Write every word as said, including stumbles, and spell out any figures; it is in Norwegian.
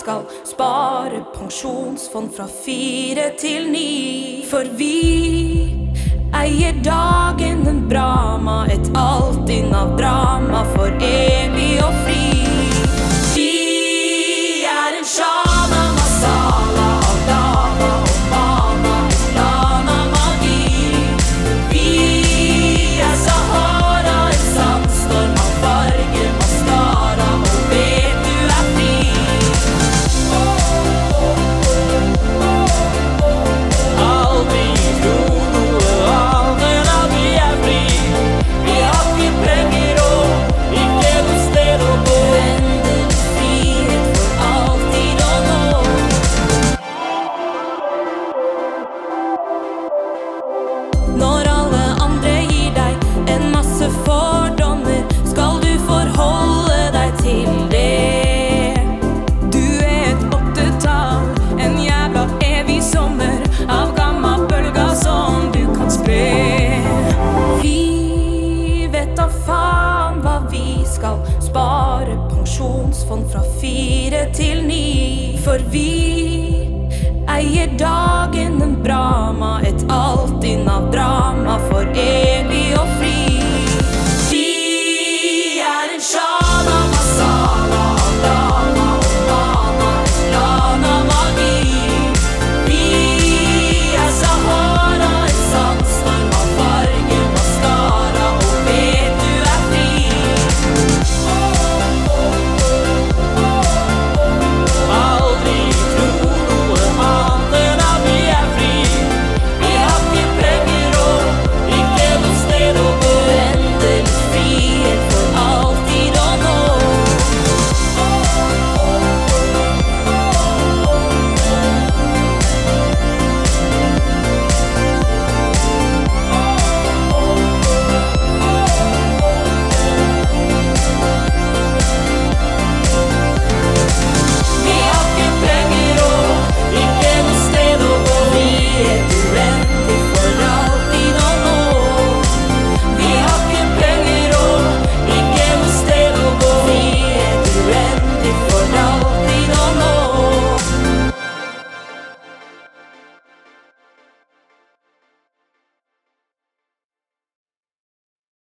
skal spare pensjonsfond fra fire til ni. For vi eier dagen en Brahma, et allting av drama for evig og fri. Vi er en shana masala av dama og mana, lana magi. Vi er Sahara, en sandstorm av farge, mascara, og vet du er fri. Aldri tro noe annet enn at vi er fri. Vi har ikke penger og ikke noe sted å gå. Endelig frihet for alltid å nå. Når alle andre gir deg en masse fordommer, skal du forholde deg til det. Du er et åttetall, en jævla evig sommer av gamma bølga som du kan spre. Vi vet da faen hva vi skal spare pensjonsfond fra fire til ni. For vi eier dagen en Brahma, et allting av drama for evig og fri. Vi er en shana